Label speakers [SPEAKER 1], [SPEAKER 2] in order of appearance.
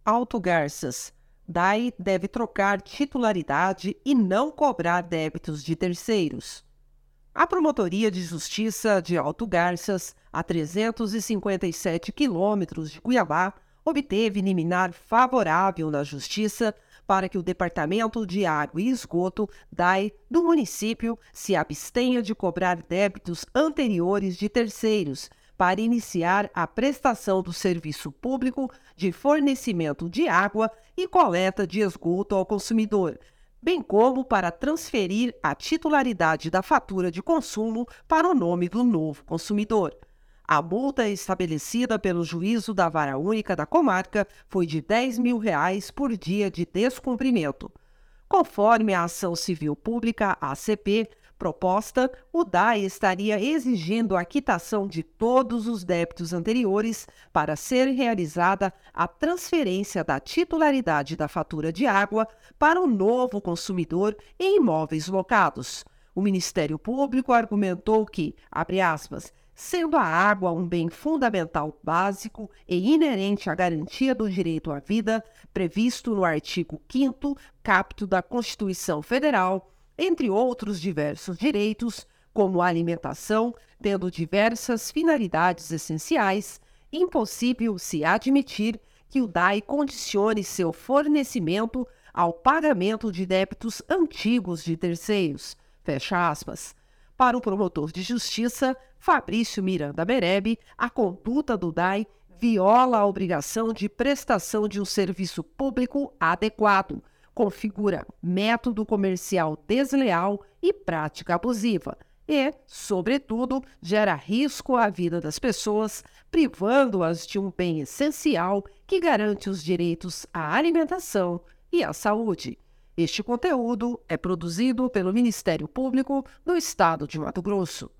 [SPEAKER 1] Auto Garças. DAI deve trocar titularidade e não cobrar débitos de terceiros. A Promotoria de Justiça de Auto Garças, a 357 quilômetros de Cuiabá, obteve liminar favorável na Justiça para que o Departamento de Água e Esgoto, DAI, do município se abstenha de cobrar débitos anteriores de terceiros para iniciar a prestação do serviço público de fornecimento de água e coleta de esgoto ao consumidor, bem como para transferir a titularidade da fatura de consumo para o nome do novo consumidor. A multa estabelecida pelo juízo da Vara Única da Comarca foi de R$ 10.000 por dia de descumprimento. Conforme a ação civil pública, ACP, proposta, o DAI estaria exigindo a quitação de todos os débitos anteriores para ser realizada a transferência da titularidade da fatura de água para o novo consumidor em imóveis locados. O Ministério Público argumentou que, abre aspas, sendo a água um bem fundamental básico e inerente à garantia do direito à vida, previsto no artigo 5º caput da Constituição Federal, entre outros diversos direitos, como a alimentação, tendo diversas finalidades essenciais, impossível se admitir que o DAI condicione seu fornecimento ao pagamento de débitos antigos de terceiros. Fecha aspas. Para o promotor de justiça, Fabrício Miranda Merebe, a conduta do DAI viola a obrigação de prestação de um serviço público adequado, configura método comercial desleal e prática abusiva e, sobretudo, gera risco à vida das pessoas, privando-as de um bem essencial que garante os direitos à alimentação e à saúde. Este conteúdo é produzido pelo Ministério Público do Estado de Mato Grosso.